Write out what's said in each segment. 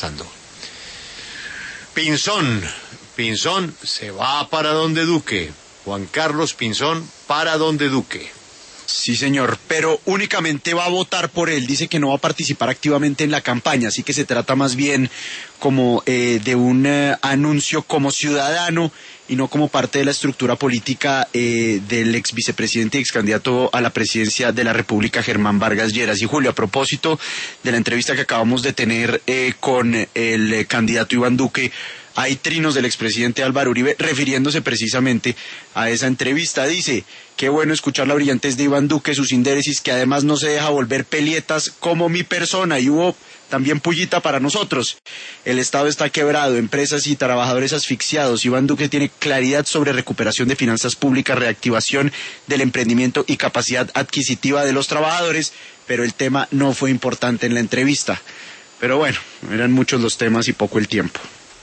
Pinzón se va para donde Duque. Juan Carlos Pinzón para donde Duque. Sí, señor, pero únicamente va a votar por él. Dice que no va a participar activamente en la campaña, así que se trata más bien como de un anuncio como ciudadano y no como parte de la estructura política del ex vicepresidente y ex candidato a la presidencia de la República, Germán Vargas Lleras. Y Julio, a propósito de la entrevista que acabamos de tener con el candidato Iván Duque, hay trinos del expresidente Álvaro Uribe refiriéndose precisamente a esa entrevista. Dice: qué bueno escuchar la brillantez de Iván Duque, sus indéresis, que además no se deja volver pelietas como mi persona. Y hubo también pullita para nosotros. El Estado está quebrado, empresas y trabajadores asfixiados. Iván Duque tiene claridad sobre recuperación de finanzas públicas, reactivación del emprendimiento y capacidad adquisitiva de los trabajadores, pero el tema no fue importante en la entrevista. Pero bueno, eran muchos los temas y poco el tiempo.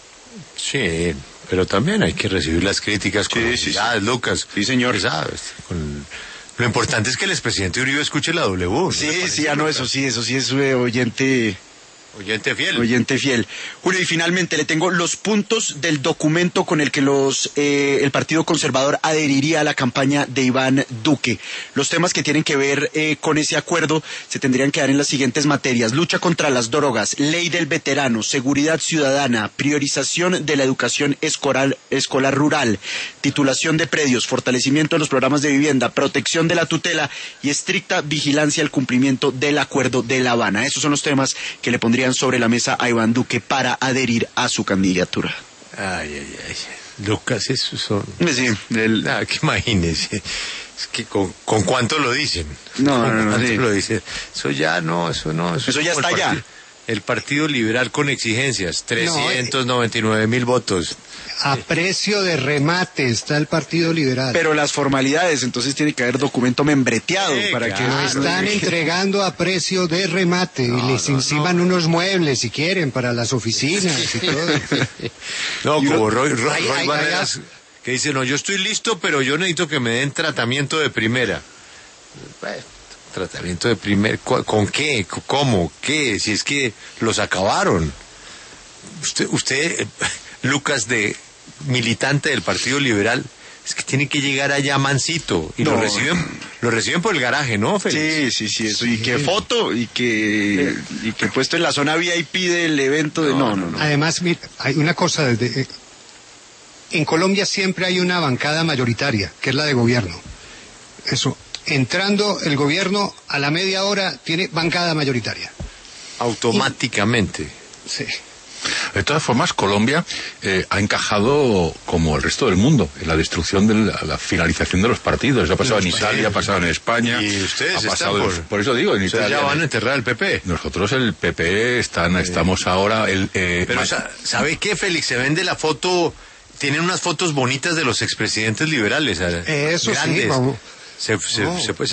Sí, pero también hay que recibir las críticas con humildad, Lucas. Sí, señor. ¿Sabes? Lo importante es que el expresidente Uribe escuche la W. ¿No? Sí, eso sí es oyente fiel. Julio, y finalmente le tengo los puntos del documento con el que el Partido Conservador adheriría a la campaña de Iván Duque. Los temas que tienen que ver con ese acuerdo se tendrían que dar en las siguientes materias: lucha contra las drogas, ley del veterano, seguridad ciudadana, priorización de la educación escolar rural, titulación de predios, fortalecimiento de los programas de vivienda, protección de la tutela y estricta vigilancia al cumplimiento del Acuerdo de La Habana. Esos son los temas que le pondrían sobre la mesa a Iván Duque para adherir a su candidatura. Ay. Lucas, esos son... Sí, que imagínese. Es que ¿con cuánto lo dicen? No, lo dicen? Eso ya no. Eso ya está allá. El Partido Liberal con exigencias, 399,000 votos. A precio de remate está el Partido Liberal. Pero las formalidades, entonces tiene que haber documento membreteado para que lo están entregando a precio de remate y les enciman unos muebles si quieren para las oficinas y todo. Como Roy Barreras, que dice: no, yo estoy listo, pero yo necesito que me den tratamiento de primera. Tratamiento de primera, ¿con qué? ¿Cómo? ¿Qué? Si es que los acabaron. Usted Lucas, de militante del Partido Liberal, es que tiene que llegar allá mansito y lo reciben por el garaje, ¿no, Félix? Sí, eso. Y que foto y que puesto en la zona VIP del evento de no. Además, mira, hay una cosa en Colombia siempre hay una bancada mayoritaria, que es la de gobierno. Eso, entrando el gobierno a la media hora tiene bancada mayoritaria. Automáticamente. Sí. De todas formas, Colombia ha encajado como el resto del mundo en la destrucción de la finalización de los partidos. Eso ha pasado en Italia, ha pasado en España. Y ustedes por eso digo, en Italia. Ya van a enterrar al PP. Nosotros, el PP, estamos ahora... Pero ¿sabe qué, Félix? Se vende la foto... Tienen unas fotos bonitas de los expresidentes liberales. Eso grandes. sí, vamos. Se puede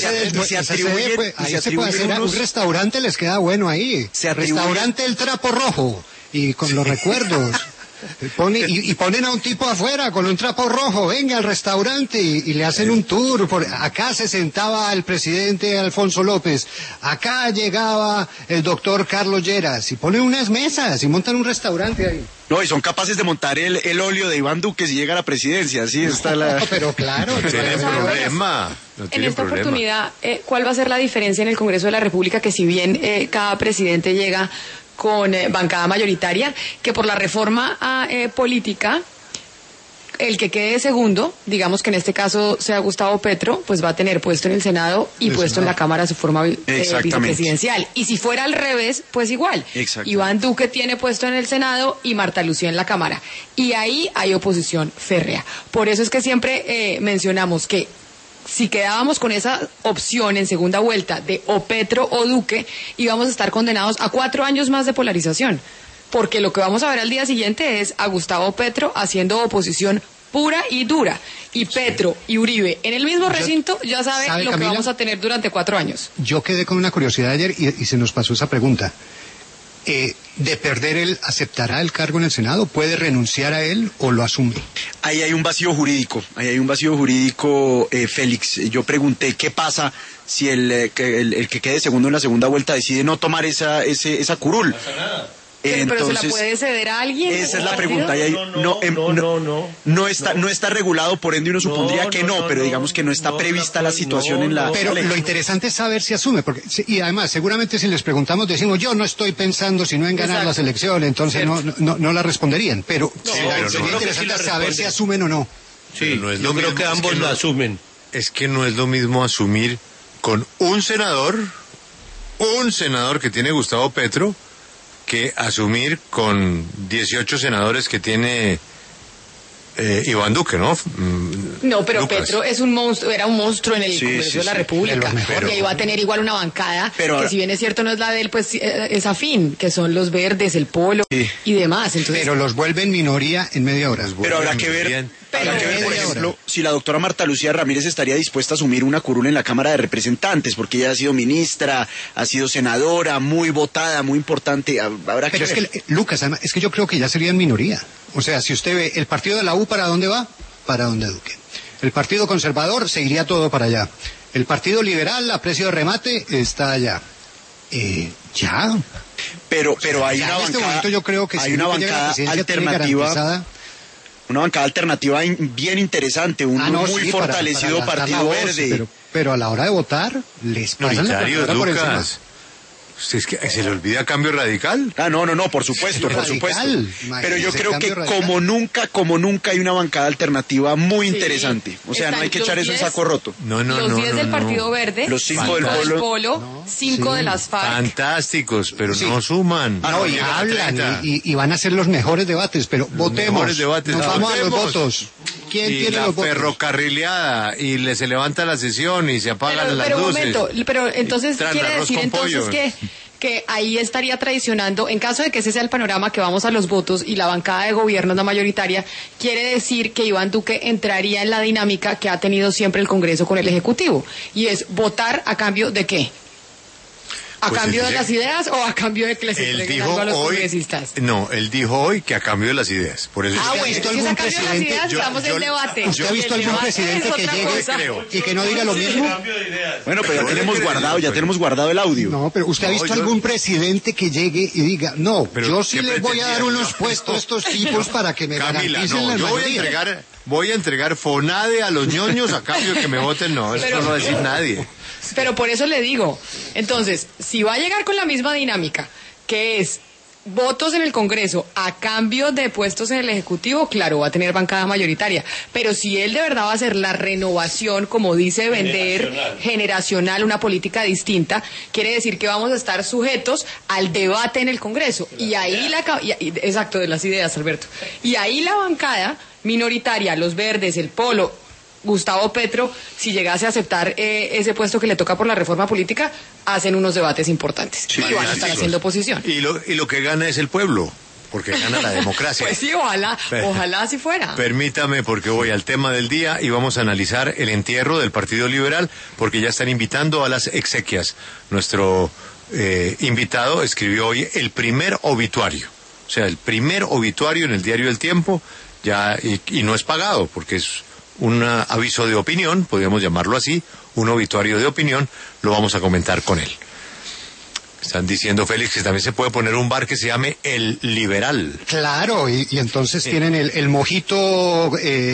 hacer un restaurante, les queda bueno ahí. Restaurante El Trapo Rojo, y con los recuerdos. Ponen a un tipo afuera con un trapo rojo, venga al restaurante y le hacen un tour. Acá se sentaba el presidente Alfonso López, acá llegaba el doctor Carlos Lleras, y ponen unas mesas y montan un restaurante ahí. No, y son capaces de montar el óleo de Iván Duque si llega a la presidencia, así está la... No, pero claro. No tiene problema. En esta oportunidad, ¿cuál va a ser la diferencia en el Congreso de la República? Que si bien cada presidente llega con bancada mayoritaria, que por la reforma política, el que quede segundo, digamos que en este caso sea Gustavo Petro, pues va a tener puesto en el Senado y puesto en la Cámara su forma vicepresidencial. Y si fuera al revés, pues igual. Iván Duque tiene puesto en el Senado y Marta Lucía en la Cámara. Y ahí hay oposición férrea. Por eso es que siempre mencionamos que si quedábamos con esa opción en segunda vuelta de o Petro o Duque, íbamos a estar condenados a 4 años más de polarización. Porque lo que vamos a ver al día siguiente es a Gustavo Petro haciendo oposición pura y dura. Y Petro y Uribe en el mismo recinto, ya sabe lo Camila, que vamos a tener durante 4 años. Yo quedé con una curiosidad ayer y se nos pasó esa pregunta. De perder él, ¿aceptará el cargo en el Senado? ¿Puede renunciar a él o lo asume? Ahí hay un vacío jurídico, Félix. Yo pregunté, ¿qué pasa si el que quede segundo en la segunda vuelta decide no tomar esa curul? No pasa nada. Pero ¿se la puede ceder a alguien? Esa es la pregunta. No está regulado, por ende uno supondría que no, pero digamos que no está prevista la situación en la Pero ley. lo interesante es saber si asume, porque y además seguramente si les preguntamos decimos yo no estoy pensando sino en ganar las elecciones, entonces no la responderían, pero sería interesante saber si asumen o no. Sí, yo creo que ambos la asumen. Es que no es lo mismo asumir con un senador que tiene Gustavo Petro, que asumir con 18 senadores que tiene Iván Duque, ¿no? No, pero Lucas. Petro es un monstruo, era un monstruo en el Congreso de la República, porque iba a tener igual una bancada, que si bien es cierto no es la de él, pues es afín, que son los verdes, el polo y demás. Entonces, pero los vuelven minoría en media hora. Pero habrá que ver, por ejemplo, si la doctora Marta Lucía Ramírez estaría dispuesta a asumir una curul en la Cámara de Representantes, porque ella ha sido ministra, ha sido senadora, muy votada, muy importante. Habrá que ver. Es que, Lucas, además, es que yo creo que ya sería en minoría. O sea, si usted ve el partido de la U, ¿para dónde va? Para donde Duque. El partido conservador se iría todo para allá. El partido liberal, a precio de remate, está allá. Ya. Pero hay ya una en este bancada, momento yo creo que hay si una uno llega a la bancada presidencia tiene alternativa. garantizada. Una bancada alternativa bien interesante, un muy fortalecido para Partido Verde. Pero a la hora de votar, les pasan la Prioritarios, palabra por encima. Lucas. Es que se le olvida Cambio Radical. No, por supuesto, por supuesto. Pero yo creo que como nunca hay una bancada alternativa muy interesante. O sea, no hay que echar eso en saco roto. Los 10 del Partido Verde, los 5 del Polo, 5 de las FARC. Fantásticos, pero no suman. Y hablan y van a ser los mejores debates, pero votemos. Mejores debates. Nos vamos a los Votemos. votos. ¿Quién Y tiene la los votos? ferrocarrileada, y se levanta la sesión y se apagan las Pero un luces. momento, pero entonces Tras quiere arroz decir con entonces pollo. que ahí estaría traicionando, en caso de que ese sea el panorama, que vamos a los votos y la bancada de gobierno es la mayoritaria, quiere decir que Iván Duque entraría en la dinámica que ha tenido siempre el Congreso con el Ejecutivo, y es votar a cambio de ¿qué? ¿A Pues cambio de ese- las ideas o a cambio de que les Él entreguen dijo algo a los hoy, congresistas? no, él dijo hoy que a cambio de las ideas. Por eso Ah, bueno, visto si es a algún cambio de las presidente? ideas, estamos en debate. ¿Usted ha visto El algún debate presidente es que otra llegue cosa. y que no diga lo mismo? Bueno, pero ya tenemos guardado el audio. No, pero ¿usted ha No, visto yo- algún presidente que llegue y diga, no, Pero, yo sí ¿qué les voy a dar pretendía? unos puestos a estos tipos para que me Camila, garanticen no, la yo mayoría? voy a entregar FONADE a los ñoños a cambio de que me voten, no, eso Pero- no lo va a decir nadie. Pero por eso le digo, entonces, si va a llegar con la misma dinámica, que es votos en el Congreso a cambio de puestos en el Ejecutivo, claro, va a tener bancada mayoritaria. Pero si él de verdad va a hacer la renovación, como dice vender, generacional, una política distinta, quiere decir que vamos a estar sujetos al debate en el Congreso. Y ahí exacto, de las ideas, Alberto. Y ahí la bancada minoritaria, los verdes, el polo, Gustavo Petro, si llegase a aceptar ese puesto que le toca por la reforma política, hacen unos debates importantes y van a estar haciendo oposición. Y lo que gana es el pueblo, porque gana la democracia. Pues sí, ojalá así fuera. Permítame, porque voy al tema del día y vamos a analizar el entierro del Partido Liberal, porque ya están invitando a las exequias. Nuestro invitado escribió hoy el primer obituario, o sea, el primer obituario en el diario El Tiempo, ya y no es pagado, porque es un aviso de opinión, podríamos llamarlo así, un obituario de opinión, lo vamos a comentar con él. Están diciendo, Félix, que también se puede poner un bar que se llame El Liberal. Claro, y entonces tienen el mojito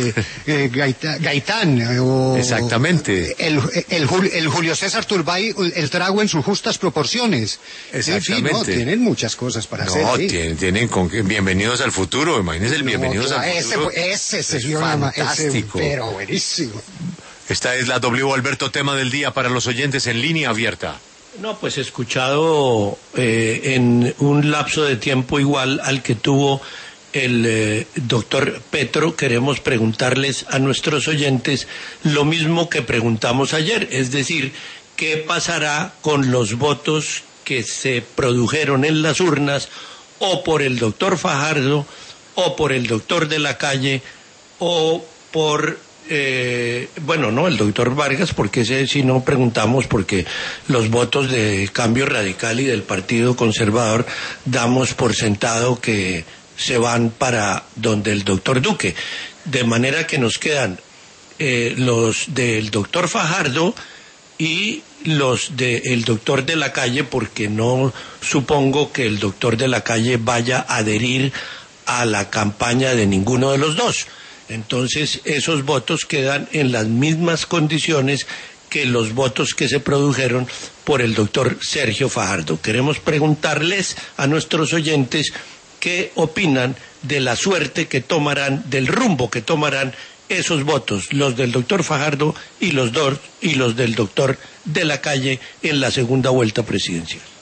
Gaitán. O Exactamente. El Julio César Turbay, el trago en sus justas proporciones. Exactamente. En fin, tienen muchas cosas para hacer. No, Sí. tienen Bienvenidos al Futuro, imagínense el Bienvenidos al Futuro. Ese se es dio fantástico. pero buenísimo. Esta es la W Alberto, tema del día para los oyentes en línea abierta. No, pues escuchado en un lapso de tiempo igual al que tuvo el doctor Petro, queremos preguntarles a nuestros oyentes lo mismo que preguntamos ayer, es decir, ¿qué pasará con los votos que se produjeron en las urnas o por el doctor Fajardo o por el doctor de la Calle o por... bueno, no, el doctor Vargas, porque ese sí no preguntamos, porque los votos de Cambio Radical y del Partido Conservador damos por sentado que se van para donde el doctor Duque. De manera que nos quedan los del doctor Fajardo y los del doctor de la Calle, porque no supongo que el doctor de la Calle vaya a adherir a la campaña de ninguno de los dos. Entonces, esos votos quedan en las mismas condiciones que los votos que se produjeron por el doctor Sergio Fajardo. Queremos preguntarles a nuestros oyentes qué opinan de la suerte que tomarán, del rumbo que tomarán esos votos, los del doctor Fajardo y los del doctor de la Calle en la segunda vuelta presidencial.